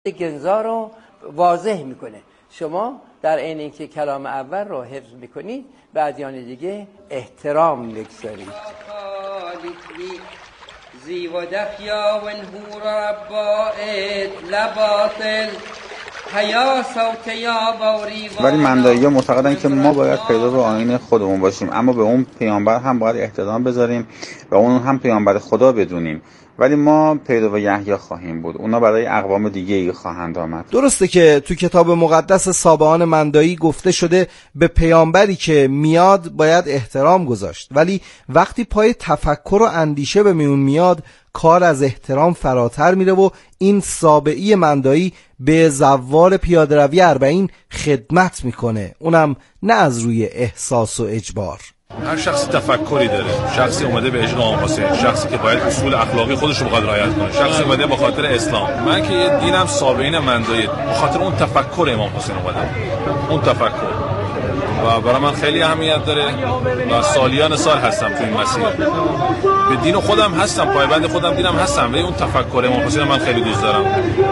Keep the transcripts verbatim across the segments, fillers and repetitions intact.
گنزا رو واضح میکنه. شما در عین اینکه کلام اول رو حفظ میکنید به ادیان دیگه احترام میگذارید. زی و دخیا و انهور ربائت لباطل حیا صوت یا بوری. ولی مندایی ها معتقدن که ما باید پیرو آیین خودمون باشیم، اما به اون پیامبر هم باید احترام بذاریم و اون هم پیامبر خدا بدونیم. ولی ما پیرو یحیی خواهیم بود، اونا برای اقوام دیگه ای خواهند آمد. درسته که تو کتاب مقدس سابعان مندایی گفته شده به پیامبری که میاد باید احترام گذاشت، ولی وقتی پای تفکر و اندیشه به میون میاد کار از احترام فراتر میره و این سابعی مندایی به زوار پیاده روی اربعین خدمت میکنه، اونم نه از روی احساس و اجبار. هر شخصی تفکری داره، شخصی اومده به اجرا امام حسین، شخصی که باید اصول اخلاقی خودش رو بخواد رعایت کنه، شخصی اومده به خاطر اسلام. من که یه دینم سابعین مندایی به خاطر اون تفکر امام حسین اومدم، اون تفکر و برای من خیلی اهمیت داره و سالیان سال هستم تو این مسیر. به دین خودم هستم، پایبند خودم دینم هستم، ولی اون تفکر امام حسین من خیلی دوست دارم.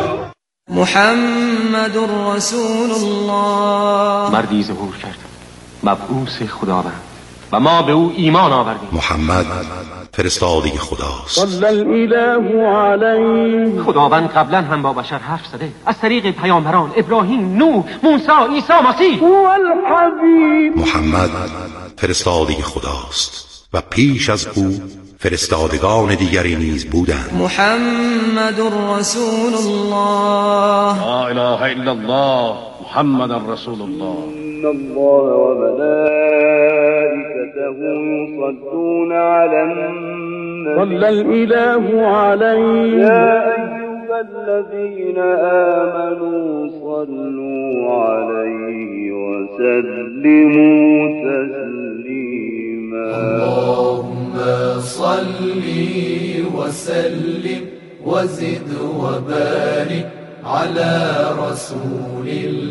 محمد رسول الله، مردی ظهور کرد مبعوث خداوند و ما به او ایمان آوردیم. محمد فرستاده خداست. صلی الاله علیه. خداوند قبلا هم با بشر حرف زده از طریق پیامبران ابراهیم، نوح، موسی، عیسی مسیح. هو الحبیب. محمد فرستاده خداست و پیش از او فرستادگان دیگری نیز بودند. محمد رسول الله، لا اله الا الله محمد رسول الله. ان الله و ملائکته یصلون علی النبی صلی الاله علیه یا ایها الذین آمنوا صلوا علیه و سلموا تسلیما. اللهم صل وسلم وزد وبارك على رسول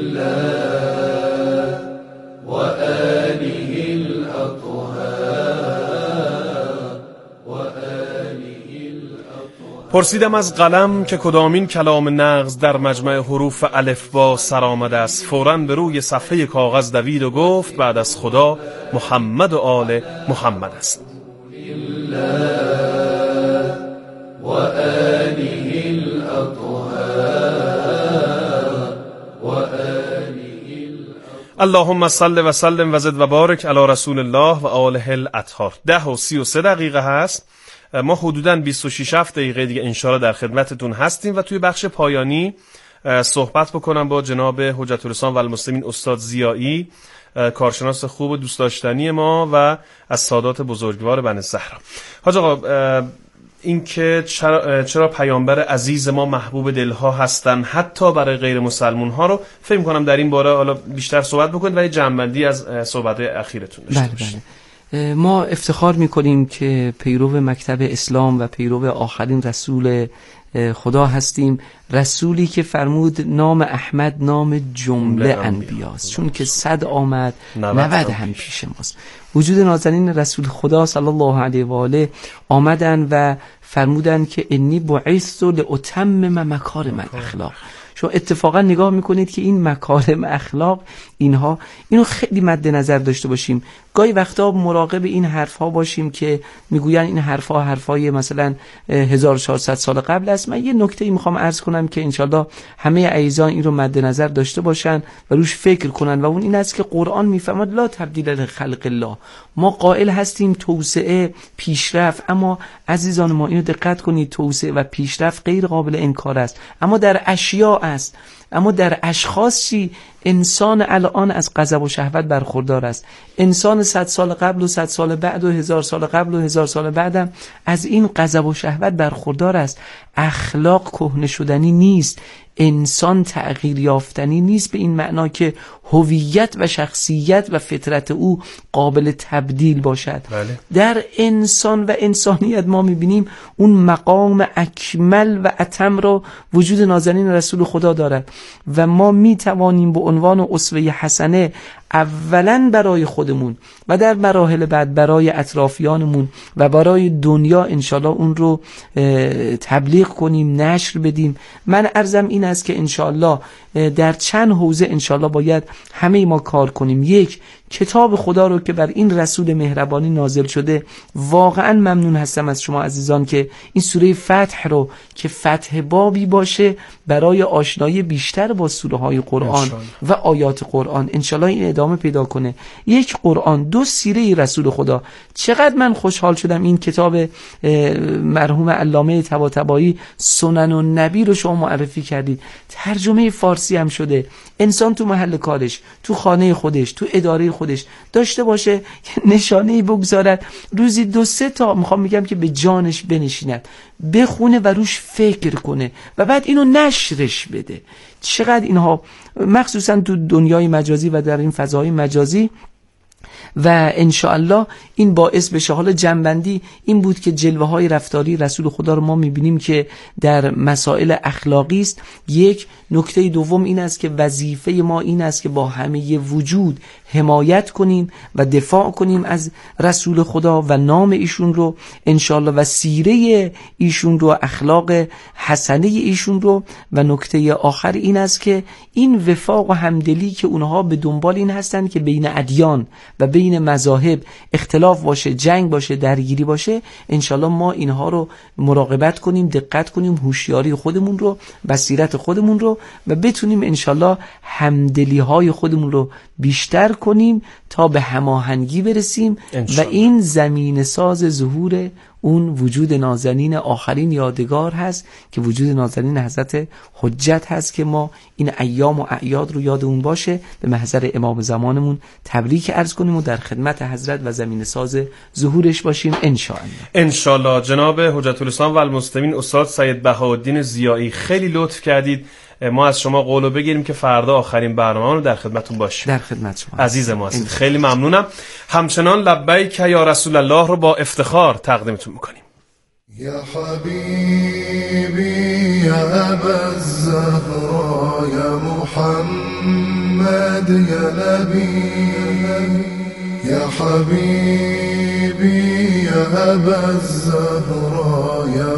الله وآله الأطهار وآله الأطهار. پرسیدم از قلم که کدامین کلام نغز در مجمع حروف الف با سر آمده است. فوراً به روی صفحه کاغذ دوید و گفت بعد از خدا محمد و آل محمد است. و آله الاطهار و آله. اللهم صل و سلم و زد و بارک علی رسول الله و آله الاطهار. ده و سی و سه دقیقه هست. ما حدوداً بیست و شش دقیقه دیگه انشاءالله در خدمتتون هستیم و توی بخش پایانی صحبت بکنم با جناب حجت الاسلام و المسلمین استاد ضیایی، کارشناس خوب و دوست داشتنی ما و از سادات بزرگوار بنی زهرا. حاج آقا، این که چرا, چرا پیامبر عزیز ما محبوب دلها هستن حتی برای غیر مسلمون ها رو فکر می‌کنم در این باره حالا بیشتر صحبت بکنید ولی جنبندی از صحبت‌های اخیرتون داشته بله باشید. بله. ما افتخار می‌کنیم که پیرو مکتب اسلام و پیرو آخرین رسول خدا هستیم، رسولی که فرمود نام احمد نام جمله انبیاست، چون که صد آمد نود هم پیش ماست. وجود نازنین رسول خدا صلی الله علیه و آله آمدن و فرمودن که انی بعثت لاتمم مکارم الاخلاق. شما اتفاقا نگاه میکنید که این مکارم اخلاق اینها اینو خیلی مد نظر داشته باشیم. گاهی وقتا مراقب این حرفها باشیم که میگوین این حرفها حرفای مثلا هزار و چهارصد سال قبل است. من یه نکته میخوام عرض کنم که انشالله همه عزیزان این رو مد نظر داشته باشن و روش فکر کنن و اون این است که قرآن میفهمد لا تبدیل لخلق الله. ما قائل هستیم توسعه پیشرفت، اما عزیزان ما اینو دقت کنید، توسعه و پیشرفت غیر قابل انکار است، اما در اشیاء است. اما در اشخاص چی؟ انسان الان از غضب و شهوت برخوردار است. انسان صد سال قبل و صد سال بعد و هزار سال قبل و هزار سال بعدم از این غضب و شهوت برخوردار است. اخلاق کهنه شدنی نیست، انسان تغییر یافتنی نیست به این معنا که هویت و شخصیت و فطرت او قابل تبدیل باشد. بله. در انسان و انسانیت ما میبینیم اون مقام اکمل و اتم رو وجود نازنین رسول خدا دارد و ما میتوانیم به عنوان اسوه حسنه اولا برای خودمون و در مراحل بعد برای اطرافیانمون و برای دنیا انشالله اون رو تبلیغ کنیم، نشر بدیم. من عرضم این است که انشالله در چند حوزه انشالله باید همه ما کار کنیم. یک، کتاب خدا رو که بر این رسول مهربانی نازل شده، واقعا ممنون هستم از شما عزیزان که این سوره فتح رو که فتح بابی باشه برای آشنایی بیشتر با سوره های قرآن و آیات قرآن، انشالله این ادامه پیدا کنه. یک، قرآن. دو، سیره رسول خدا. چقدر من خوشحال شدم این کتاب مرحوم علامه طباطبایی سنن النبی رو شما معرفی کردید، ترجمه فارسی هم شده. انسان تو محل کارش، تو خانه خودش، تو اداره خودش داشته باشه، نشانه‌ای بگذارد، روزی دو سه تا میخوام میگم که به جانش بنشیند، بخونه و روش فکر کنه و بعد اینو نشرش بده. چقدر اینها مخصوصا تو دنیای مجازی و در این فضای مجازی و انشاءالله این باعث بشه. حالا جنبندی این بود که جلوه های رفتاری رسول خدا رو ما میبینیم که در مسائل اخلاقی است. یک، نکته دوم این است که وظیفه ما این است که با همه وجود حمایت کنیم و دفاع کنیم از رسول خدا و نام ایشون رو انشاءالله و سیره ایشون رو، اخلاق حسنه ایشون رو. و نکته آخر این است که این وفاق و همدلی که اونها به دنبال این هستن که بین ادیان و بین مذاهب اختلاف باشه، جنگ باشه، درگیری باشه، انشاءالله ما اینها رو مراقبت کنیم، دقت کنیم، هوشیاری خودمون رو، بصیرت خودمون رو و بتونیم انشاءالله همدلی های خودمون رو بیشتر کنیم تا به هماهنگی برسیم و این زمین ساز ظهور اون وجود نازنین آخرین یادگار هست که وجود نازنین حضرت حجت هست که ما این ایام و اعیاد رو یاد اون باشه، به محضر امام زمانمون تبریک عرض کنیم و در خدمت حضرت و زمین ساز ظهورش باشیم انشاءالله. انشاءالله. جناب حجت الاسلام و المسلمین استاد سید بهاءالدین ضیایی، خیلی لطف کردید. ما از شما قولو بگیریم که فردا آخرین برنامه رو در خدمتتون باشیم. در خدمت شما عزیز ما هستید، خیلی ممنونم. همچنان لبیک یا رسول الله رو با افتخار تقدیمتون میکنیم. یا حبیبی یا ابا الزهرا یا محمد یا نبی یا حبیبی یا ابا الزهرا یا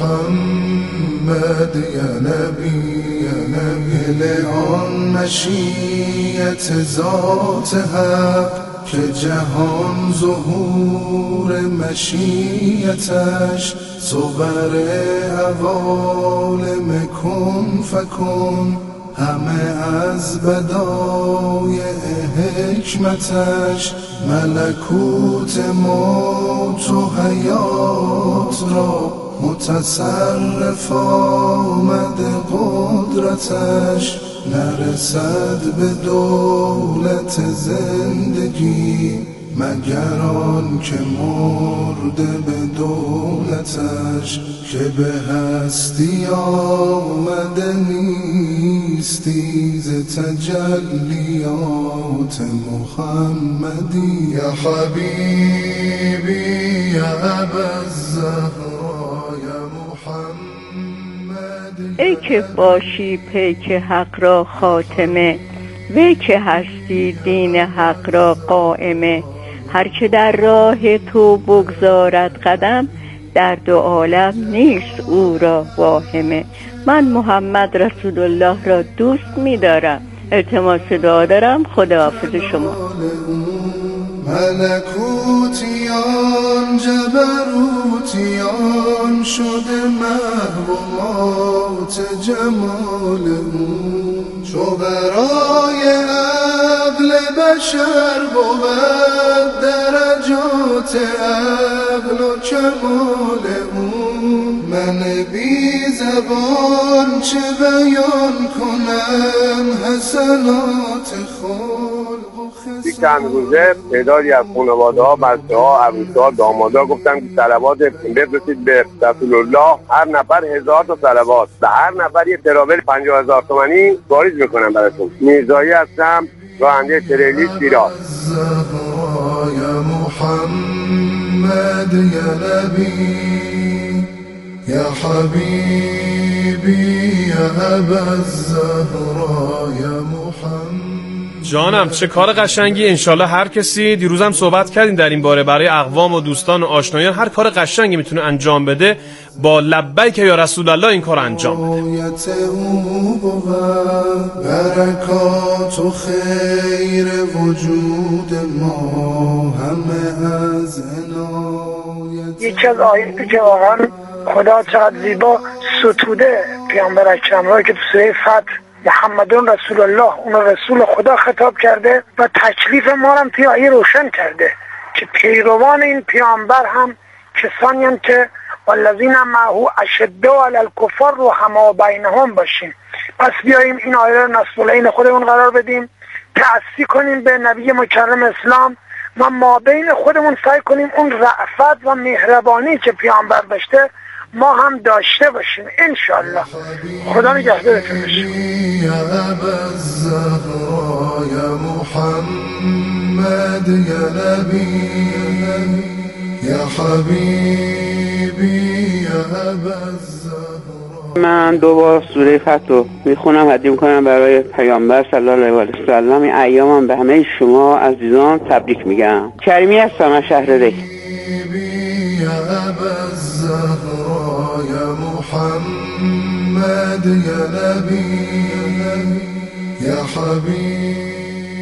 محمد یا نبی آن مشیت ذات حق که جهان ظهور مشیتش صبر عوالم کن فکن همه از بدای حکمتش ملکوت موت و حیات را متصرف آمد قدرتش نرسد به دولت زندگی مگر آن که مرده به دولتش که به هستی آمده نیستی ز تجلیات محمدی یا حبیبی یا ابا الزهرا یا محمد. ای که باشی پیک حق را خاتمه وی که هستی دین حق را قائمه هر که در راه تو بگذارد قدم در دو عالم نیست او را واهمه. من محمد رسول الله را دوست می دارم، التماس دعا دارم. خداحافظ شما. ملکوتیان جبروتیان شده محومات جمال اون چو برای عقل بشر بود درجات عقل و کمال اون من بی زبان چه بیان کنم حسنات خلق و خصال. یک چند روزه تعدادی از خانواده ها، بچه ها، عروسا ها، دامادا گفتن که صلوات بفرستید به رسول الله، هر نفر هزار تا صلوات به هر نفر یه تراول پنجاه هزار تومانی واریز میکنم براتون. میرزایی هستم، راننده تریلی شیراز. یا محمد یا نبی یا حبیبی یا ابا الزهرا یا محمد. جانم چه کار قشنگی. انشالله هر کسی، دیروزم صحبت کردیم در این باره، برای اقوام و دوستان و آشنایان هر کار قشنگی میتونه انجام بده با لبیک یا رسول الله این کار انجام بده. برکات و خیر وجود ما همه از عنایت. یکی از آیاتی که واقعا خدا چقدر زیبا ستوده پیامبر اکرم را که تو سوره فتح محمدون رسول الله، اون رسول خدا خطاب کرده و تکلیف ما هم توی آیه روشن کرده که پیروان این پیامبر هم کسانی هم که والذین معه اشداء علی الکفار رو هم بینهم باشیم. پس بیاییم این آیه رو نسلین خودمون قرار بدیم، تأسی کنیم به نبی مکرم اسلام و ما بین خودمون سعی کنیم اون رأفت و مهربانی که پیامبر داشته ما هم داشته باشیم انشالله. خدا نگهدارتون باشه. یا ابوالزهرا یا محمد یا نبی یا حبیبی یا ابوالزهرا. من دو بار سوره فتح رو میخونم، هدیه میکنم برای پیامبر صلی الله علیه و سلم. این ایامم به همه شما عزیزان تبریک میگم. کریمی هستم از شهر ری. یا ابوالزهرا یا محمد یا نبی یا حبیبی.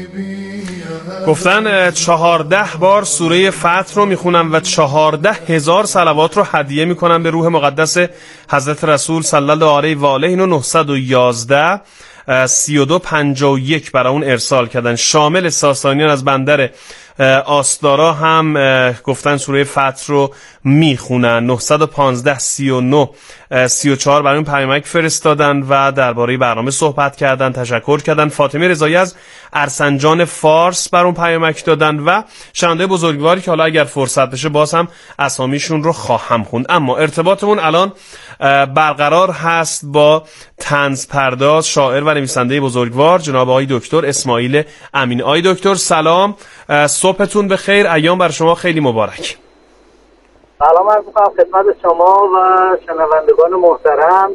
گفتن چهارده بار سوره فتح رو میخونم و چهارده هزار صلوات رو هدیه میکنم به روح مقدس حضرت رسول صلی الله علیه و آله. اینو نهصد و یازده سی و دو پنجاه و یک برای اون ارسال کردن. شامل ساسانیان از بندر آستارا هم گفتن سوره فتح رو میخونن. نهصد و پانزده سی و نه سی و چهار برای اون پیامک فرستادن و درباره برنامه صحبت کردن، تشکر کردن. فاطمه رضایی از ارسنجان فارس بر اون پیامک دادن و شنونده بزرگواری که حالا اگر فرصت بشه باز هم اسامیشون رو خواهم خوند. اما ارتباطمون الان برقرار هست با طنز پرداز، شاعر و نویسنده بزرگوار جناب آقای دکتر اسماعیل امینی. آقای دکتر سلام، صبحتون بخیر، ایام بر شما خیلی مبارک. سلام عرض می‌کنم خدمت شما و شنوندگان محترم.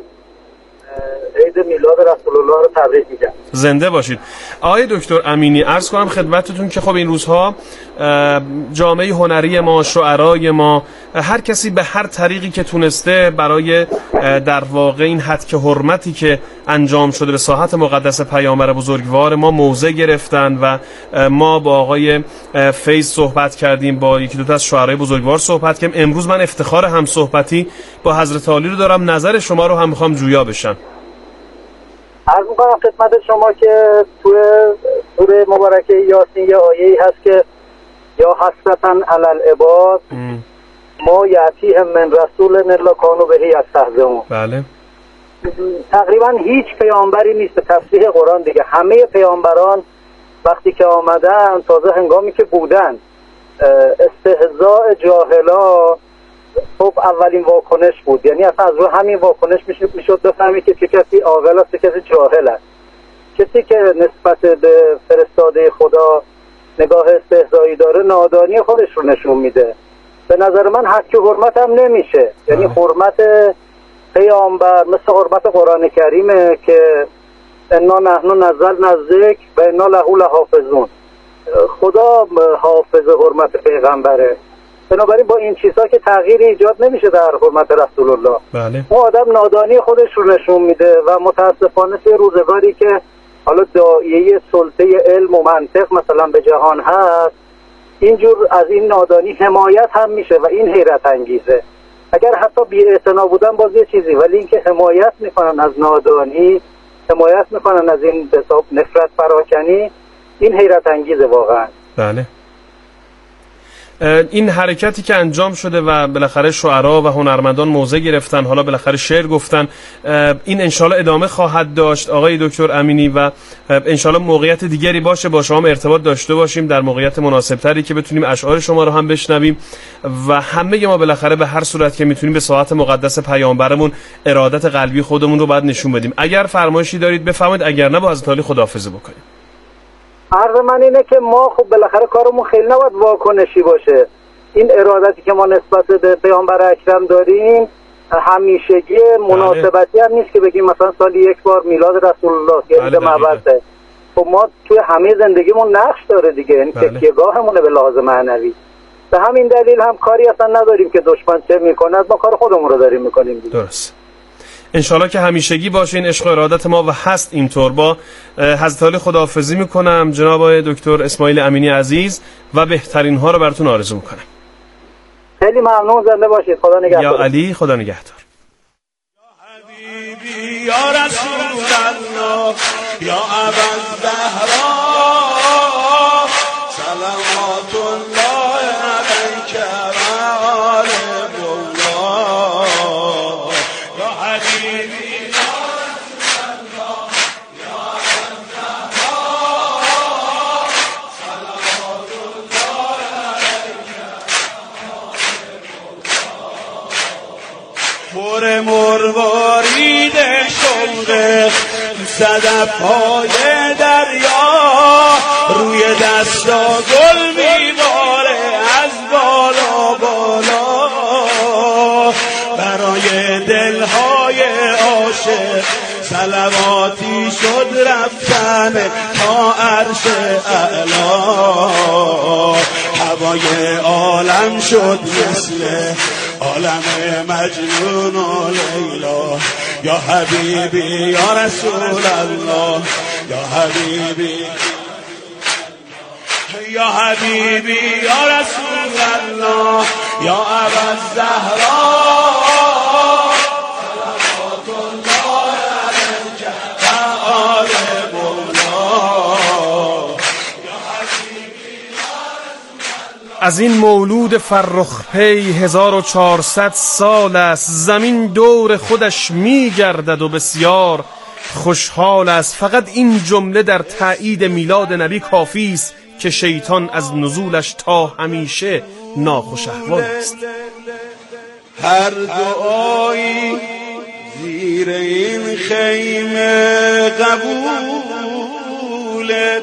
عید میلاد رسول الله رو تبریک میگم. زنده باشید. آقای دکتر امینی، عرض کنم خدمتتون که خب این روزها جامعه هنری ما، شعرای ما، هر کسی به هر طریقی که تونسته برای در واقع این حد حرمتی که انجام شده به ساحت مقدس پیامبر بزرگوار ما موضع گرفتن و ما با آقای فیض صحبت کردیم، با یکی دو تا از شعرای بزرگوار صحبت کردیم. امروز من افتخار هم صحبتی با حضرت عالی رو دارم، نظر شما رو هم میخوام جویا بشم. عرض میکنم خدمت شما که توی سوره مبارکه یاسین یه آیه‌ای هست که یا حسرتاً علی العباد ما یأتیهم من رسول الا کانوا به یستهزئون. بله. تقریبا هیچ پیامبری نیست به تصریح قرآن دیگه. همه پیامبران وقتی که آمدن، تازه هنگامی که بودن، استهزاء جاهلا خب اولین واکنش بود. یعنی اصلا از رو همین واکنش میشد میشد بفهمی که چه کسی عاقل است، چه کسی جاهل است. کسی که نسبت به فرستاده خدا نگاه استهزایی داره نادانی خودش رو نشون میده. به نظر من حق و حرمت هم نمیشه. یعنی حرمت پیامبر مثل حرمت قرآن کریمه که انا نحن نزلنا الذکر و انا له لحافظون. خدا حافظ حرمت پیغمبره. بنابراین با این چیزها که تغییری ایجاد نمیشه در حرمت رسول الله. بله. اون آدم نادانی خودش رو نشون میده و متاسفانه توی روزگاری که حالا داعیه سلطه علم و منطق مثلا به جهان هست، اینجور از این نادانی حمایت هم میشه و این حیرت انگیزه. اگر حتی بی‌اعتنا بودن باز یه چیزی، ولی اینکه حمایت میکنن از نادانی، حمایت میکنن از این به حساب نفرت پراکنی، این حیرت انگیزه واقعا. بله. این حرکتی که انجام شده و بالاخره شعرا و هنرمندان موضع گرفتن، حالا بالاخره شعر گفتن، این انشالله ادامه خواهد داشت آقای دکتر امینی و انشالله موقعیت دیگری باشه با شما ارتباط داشته باشیم در موقعیت مناسب تری که بتونیم اشعار شما رو هم بشنویم و همه ما بالاخره به هر صورت که میتونیم به ساعت مقدس پیامبرمون ارادت قلبی خودمون رو باید نشون بدیم. اگر فرمایشی دارید بفرمایید، اگر نه با حضرت عالی خداحافظی بکنیم. عرض من اینه که ما خب بالاخره کارمون خیلی نباید واکنشی باشه. این ارادتی که ما نسبت به پیامبر اکرم داریم همیشگی مناسبتی هم نیست که بگیم مثلا سالی یک بار میلاد رسول الله که عید مبعثه. خب ما توی همه زندگیمون نقش داره دیگه، یعنی تکیه‌گاهمونه به لحاظ معنوی. به همین دلیل هم کاری اصلا نداریم که دشمن چه میکنه، ما کار خودمون رو داریم میکنیم دیگه. درست. انشالله که همیشگی باشه این عشق و ارادت ما و هست اینطور. با حضرت علی خداحافظی میکنم جناب دکتر اسماعیل امینی عزیز و بهترین ها رو براتون آرزو میکنم. خیلی ممنون، زنده باشید. خدا نگهدار. یا علی خدا نگهدار. یا رسول الله یا ابوالزهرا صلوات الله علیک و آل مولا یا حبیبی یا رسول الله یا ابوالزهرا صلوات الله علیک و آل مولا. پر مروارید شوق صدف های دریا روی دستا گل میباره از بالا بالا، برای دلهای عاشق صلواتی شد رفتن تا عرش اعلا، هوای عالم شد مثل عالم مجنون و لیلا. یا حبیبی یا رسول الله یا حبیبی یا حبیبی یا رسول الله یا ابوالزهرا صلوات الله علیک و آل مولا. از این مولود فرخ پی هزار و چهارصد سال است، زمین دور خودش می گردد و بسیار خوشحال است. فقط این جمله در تایید میلاد نبی کافی است که شیطان از نزولش تا همیشه ناخوش احوال است. هر دعایی زیر این خیمه قبوله،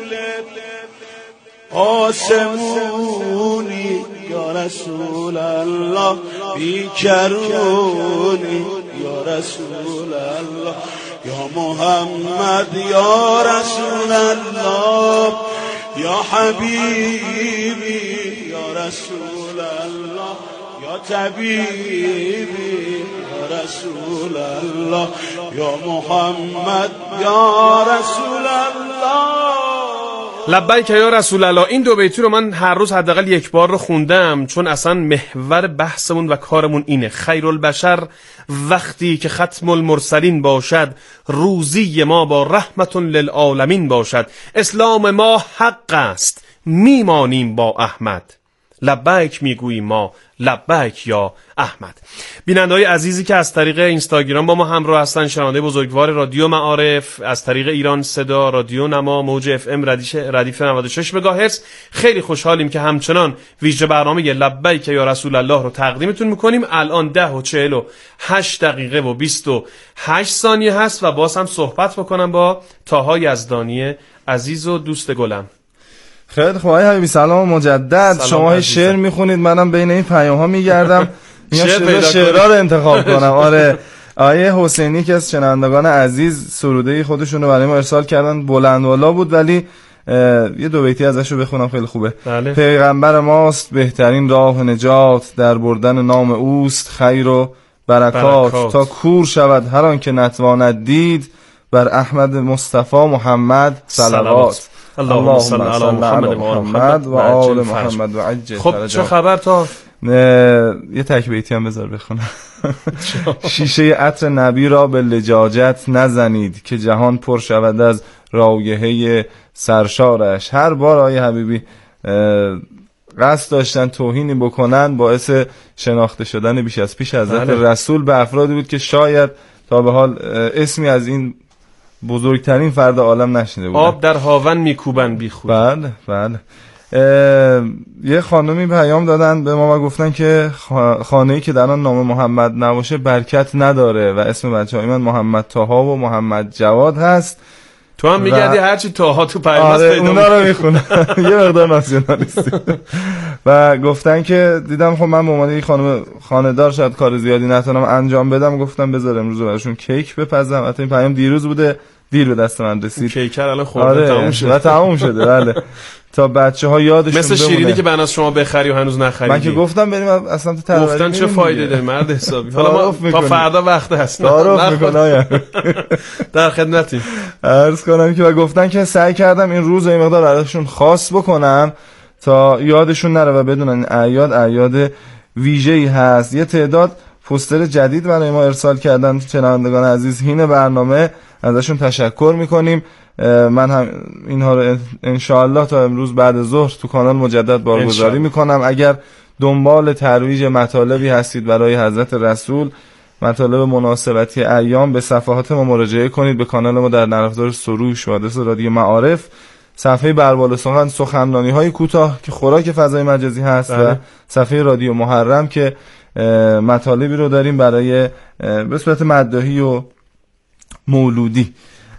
آسمونی یا رسول الله بیکرونی یا رسول الله یا محمد یا رسول الله یا حبیبی یا رسول الله یا طبیبی یا رسول الله یا محمد یا رسول الله. لبیک یا رسول الله. این دو بیتی رو من هر روز حداقل یک بار رو خوندم، چون اصلا محور بحثمون و کارمون اینه. خیرالبشر وقتی که ختم المرسلین باشد، روزی ما با رحمت للعالمین باشد. اسلام ما حق است، میمانیم با احمد. لبیک میگوییم ما، لبیک یا احمد. بیننده‌های عزیزی که از طریق اینستاگرام با ما همراه هستن، شنونده بزرگوار رادیو معارف، از طریق ایران صدا، رادیو نما، موج اف ام ردیف نود و شش مگاهرتز، خیلی خوشحالیم که همچنان ویژه برنامه لبیک یا رسول الله رو تقدیمتون میکنیم. الان ده و چهل و هشت دقیقه و بیست و هشت ثانیه هست و باز هم صحبت بکنم با طاها یزدانی عزیز و دوست گلم. خیلی خوب آقای حبیبی، سلام مجدد. شما شعر میخونید، منم بین این پیام ها میگردم میام شعرها رو انتخاب کنم. آره آیه حسینی که از شنوندگان عزیز سروده خودشون رو برای ما ارسال کردن، بلند والا بود ولی یه دو بیتی ازش رو بخونم، خیلی خوبه. بله. پیغمبر ماست بهترین راه نجات، در بردن نام اوست خیر و برکات, برکات. تا کور شود هر آن که نتواند دید، بر احمد مصطفی محمد صلوات. اللهم صل علی محمد و محمد و آل محمد و عجل. خب چه خبر تا یه تک بیتی هم بذار بخونم. شیشه عطر نبی را به لجاجت نزنید، که جهان پر شود از رایحه سرشارش. هر بار آیه حبیبی قصد داشتن توهینی بکنن، باعث شناخته شدن بیش از پیش حضرت رسول به افرادی بود که شاید تا به حال اسمی از این بزرگترین فرد عالم نشنیده بودن. آب در هاون میکوبن بیخود. بله بله. یه خانمی پیام دادن به ما و گفتن که خانه‌ای که در آن نام محمد نباشه برکت نداره و اسم بچه‌های من محمد طاها و محمد جواد هست. تو هم میگردی و... هرچی طاها تو پیام هست آره اونا رو میخونم. یه مقدار ناسیونالیستی. و گفتن که دیدم خب من به عنوان یک خانم خانه‌دار شاید کار زیادی نتونم انجام بدم، گفتم بذار امروز براشون کیک بپزم. البته این پیام دیروز بوده، دیر به دست من رسید. کیکر الان خورده آره تموم شده. تموم شده بله. تا بچه‌ها یادشون مثل بمونه. شیرینی که بناس شما بخری و هنوز نخریدی. من که گفتم بریم اصلا تو تروری گفتن چه فایده داره مرد حسابی. حالا ما تا فردا وقت هست. تعارف میکنه در خدمتیم. عرض کنم که و گفتن که سعی کردم این روز این مقدار براشون خاص بکنم تا یادشون نره و بدونن اعیاد اعیاد ویژه‌ای هست. یه تعداد پوستر جدید برای ما ارسال کردن شنوندگان عزیز، هین برنامه ازشون تشکر میکنیم. من هم اینها رو انشاءالله تا امروز بعد ظهر تو کانال مجدد بارگذاری میکنم. اگر دنبال ترویج مطالبی هستید برای حضرت رسول، مطالب مناسبتی ایام، به صفحات ما مراجعه کنید. به کانال ما در نرم افزار سروش و آدرس رادیو معارف، صفحه بربال سخن سخنرانی های کوتاه که خوراک فضای مجازی هست و صفحه رادیو محرم که مطالبی رو داریم برای به صورت مداحی و مولودی.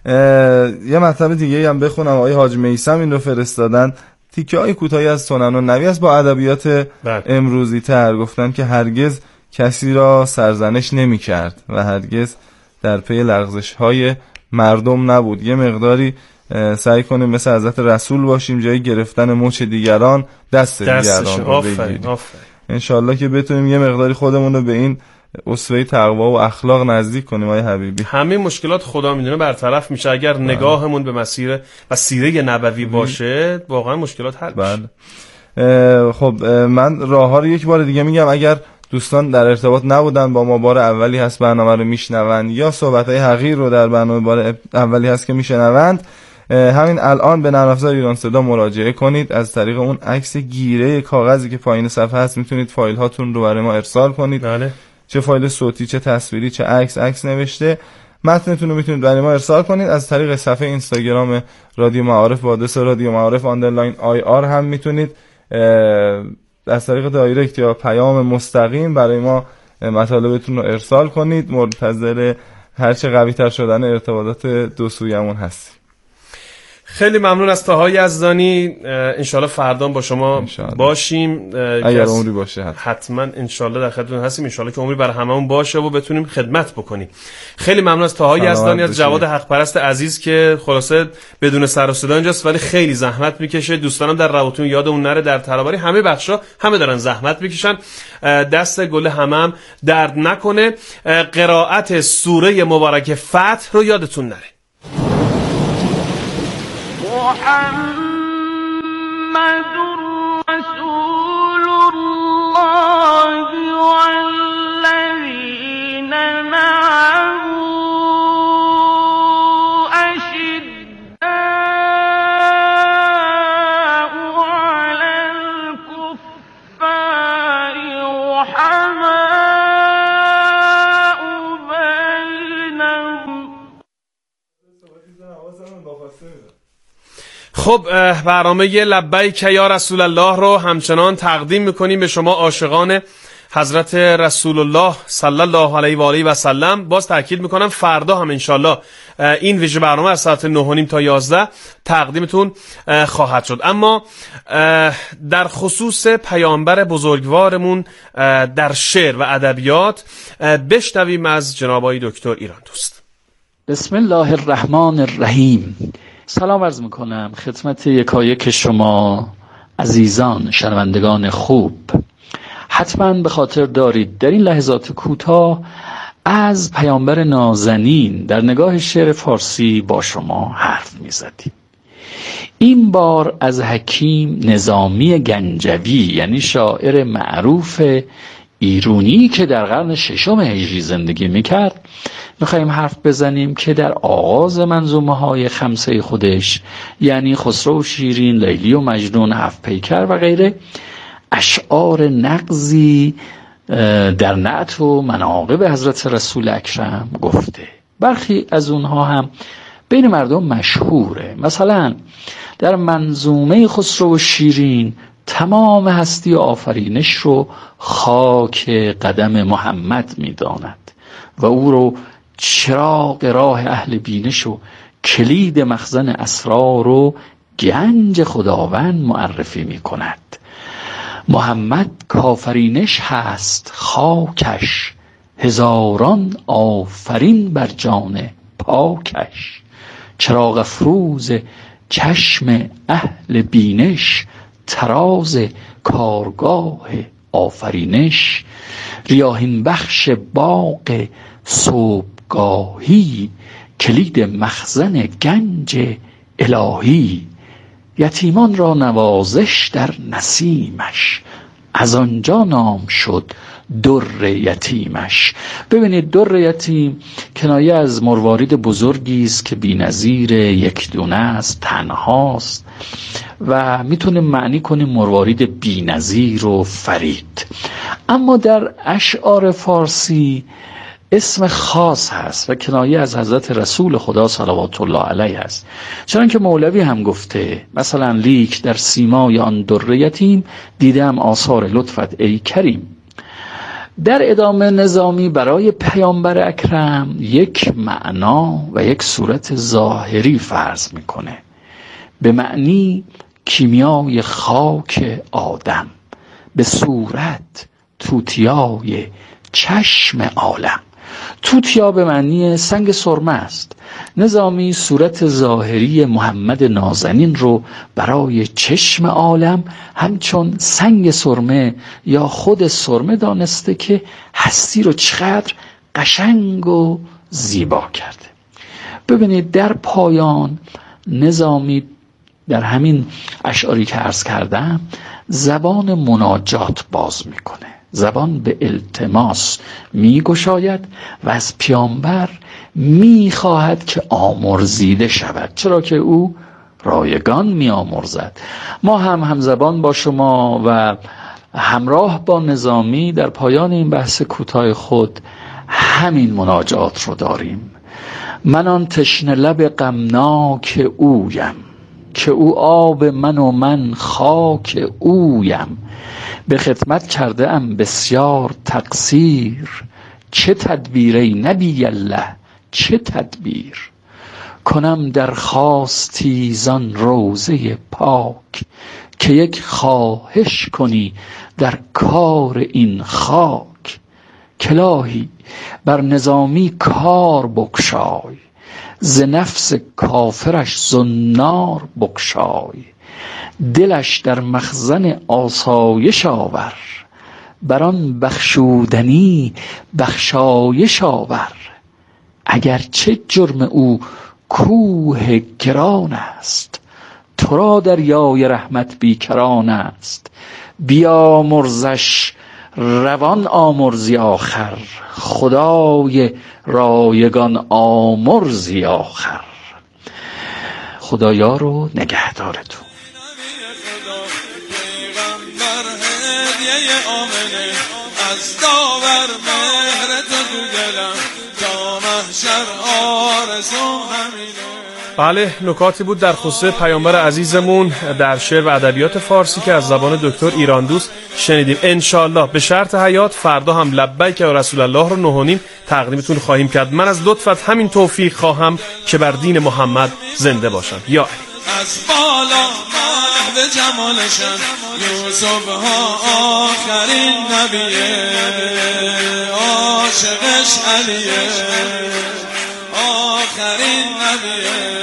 یه مطلب دیگه هم بخونم. آقای حاج میثم این رو فرستادن، تیکه های کوتاهی از سنن النبی است با ادبیات امروزی تر. گفتن که هرگز کسی را سرزنش نمی کرد و هرگز در پی لغزش های مردم نبود. یه مقداری سعی کنیم مثل حضرت رسول باشیم، جای گرفتن مچ دیگران دست دیگران رو بگیریم. انشالله که بتونیم یه مقداری خودمون رو به این اسوه تقوا و اخلاق نزدیک کنیم. آقای حبیبی همه مشکلات خدا میدونه برطرف میشه اگر بله. نگاهمون به مسیر و سیره نبوی باشه، واقعا مشکلات حل میشه. بله. خب من راه ها رو یک بار دیگه میگم. اگر دوستان در ارتباط نبودن با ما، بار اولی هست برنامه رو میشنوند یا صحبت های حقیر رو در برنامه بار اولی هست که میشنوند، همین الان به نرم افزار ایران صدا مراجعه کنید. از طریق اون عکس گیره کاغذی که پایین صفحه هست میتونید فایل هاتون رو برای ما ارسال کنید. بله. چه فایل صوتی، چه تصویری، چه عکس، عکس نوشته، متنتون رو میتونید برای ما ارسال کنید. از طریق صفحه اینستاگرام رادیو معارف با آدرس رادیو معارف آندرلاین آی آر هم میتونید از طریق دایرکت یا پیام مستقیم برای ما مطالبتون رو ارسال کنید. منتظر هرچه قوی تر شدن ارتباطات دو سویمون هستیم. خیلی ممنون از طاهای یزدانی. انشالله فردا با شما انشالله. باشیم اگر عمری باشه حتما, حتما انشالله در خدمت هستیم. انشالله که عمری برای هممون باشه و بتونیم خدمت بکنیم. خیلی ممنون از طاهای یزدانی، از جواد حق پرست عزیز که خلاصه بدون سر و صدا اینجاست ولی خیلی زحمت میکشه. دوستانم در روابطون یادمون نره، در ترابری همه بخشا همه دارن زحمت میکشن. دست گل همم هم درد نکنه. قرائت سوره مبارکه فتح رو یادتون نره. محمد رسول الله والذين معه أشداء على الكفار رحماء بينهم. خب برنامه لبیک یا رسول الله رو همچنان تقدیم میکنیم به شما عاشقان حضرت رسول الله صلی الله علیه و آله و سلم. باز تاکید میکنم فردا هم انشالله این ویژه برنامه از ساعت نه و نیم تا یازده تقدیمتون خواهد شد. اما در خصوص پیامبر بزرگوارمون در شعر و ادبیات بشنویم از جناب آقای دکتر ایران دوست. بسم الله الرحمن الرحیم. سلام عرض میکنم خدمت یکایک شما عزیزان شنوندگان خوب. حتما به خاطر دارید در این لحظات کوتاه از پیامبر نازنین در نگاه شعر فارسی با شما حرف میزدیم. این بار از حکیم نظامی گنجوی، یعنی شاعر معروف ایرانی که در قرن ششم هجری زندگی میکرد، میخواییم حرف بزنیم که در آغاز منظومه های خمسه خودش، یعنی خسرو و شیرین، لیلی و مجنون، هفت پیکر و غیره، اشعار نغزی در نعت و مناقب حضرت رسول اکرم گفته. برخی از اونها هم بین مردم مشهوره. مثلا در منظومه خسرو و شیرین تمام هستی و آفرینش رو خاک قدم محمد میداند و او رو چراغ راه اهل بینش و کلید مخزن اسرار و گنج خداوند معرفی می کند. محمد کافرینش هست خاکش، هزاران آفرین بر جان پاکش. چراغ افروز چشم اهل بینش، تراز کارگاه آفرینش، ریاحین بخش باغ صبحگاهی، کلید مخزن گنج الهی. یتیمان را نوازش در نسیمش، از آنجا نام شد در یتیمش. ببینید در یتیم کنایه از مروارید بزرگی است که بی‌نظیر، یک دونه است، تنهاست و میتونه معنی کنه مروارید بی‌نظیر و فرید. اما در اشعار فارسی اسم خاص هست و کنایه از حضرت رسول خدا صلوات الله علیه است. چنانکه مولوی هم گفته مثلا لیک در سیمای آن در یتیم دیدم آثار لطفت ای کریم. در ادامه نظامی برای پیامبر اکرم یک معنا و یک صورت ظاهری فرض میکنه، به معنی کیمیای خاک آدم، به صورت توتیای چشم عالم. توتیا به معنی سنگ سرمه است. نظامی صورت ظاهری محمد نازنین رو برای چشم عالم همچون سنگ سرمه یا خود سرمه دانسته که هستی رو چقدر قشنگ و زیبا کرده. ببینید در پایان نظامی در همین اشعاری که عرض کردم زبان مناجات باز میکنه، زبان به التماس میگشاید و از پیامبر میخواهد که آمرزیده شود، چرا که او رایگان میآمرزد. ما هم همزبان با شما و همراه با نظامی در پایان این بحث کوتاه خود همین مناجات رو داریم. من آن تشنه لب غمناک اویم، که او آب من و من خاک اویم. به خدمت کرده ام بسیار تقصیر، چه تدبیر ای نبی الله چه تدبیر. کنم درخواستی زان روضه پاک، که یک خواهش کنی در کار این خاک. کلاهی بر نظامی کار بگشای، ز نفس کافرش زنار بگشای. دلش در مخزن آسایش آور، بران بخشودنی بخشایش آور. اگر چه جرم او کوه گران است، تو را دریای رحمت بیکران است. بیامرزش روان آمرزی آخر، خدای رایگان آمرزی آخر. خدایا رو نگهدارتون. از داور مهر تو تو دلم تا محشر آرزو همینه. بله، نکاتی بود در خصوص پیامبر عزیزمون در شعر و ادبیات فارسی که از زبان دکتر ایراندوست شنیدیم. انشالله به شرط حیات فردا هم لبیک یا رسول الله رو نهونیم تقدیمتون خواهیم کرد. من از لطفت همین توفیق خواهم که بر دین محمد زنده باشم. یا از بالا محو جمالشن یوسف ها آخرین نبیه، عاشقش علیه آخرین نبیه.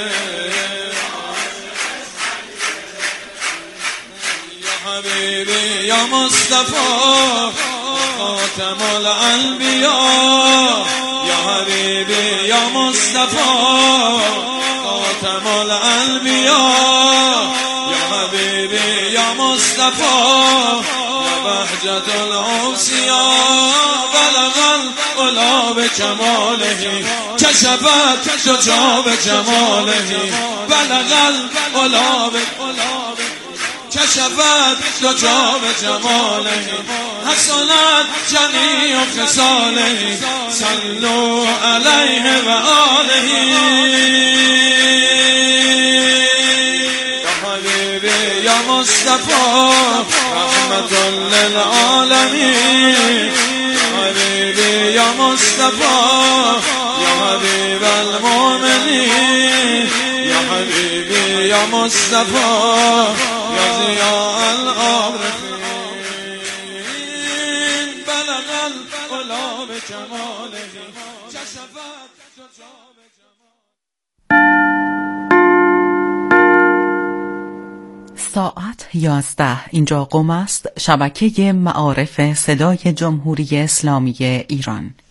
یا حبیبی یا مصطفی خاتم الانبیا، یا حبیبی یا مصطفی خاتم الانبیا. یا حبیبی یا مصطفی یا بهجت الاوصیا. بلغ العلا بکماله کشفت دجا بجماله. بلغ العلا کشفت دجا بجماله. حسنت جمیع خصاله صلوا علیه و آله. یا مصطفى رحمة للعالمين. حبيبي يا مصطفى يا حبيب المؤمنين. يا حبيبي يا مصطفى يا ضياء العارفين. بلغ العلا بكماله كشفت ساعت یازده اینجا قم است، شبکه معارف صدای جمهوری اسلامی ایران.